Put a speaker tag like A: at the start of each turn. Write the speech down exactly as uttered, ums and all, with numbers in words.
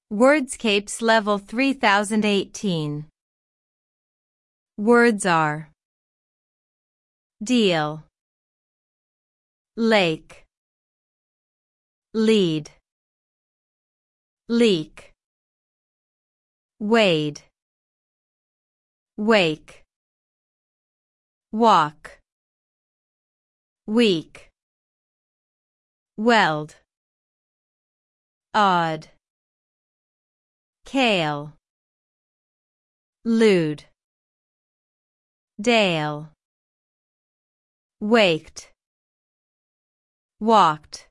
A: Wordscapes Level three thousand eighteen. Words are deal, lake, lead, leak, wade, wake, walk, weak, weld, odd, kale, lewd, dale, waked, walked.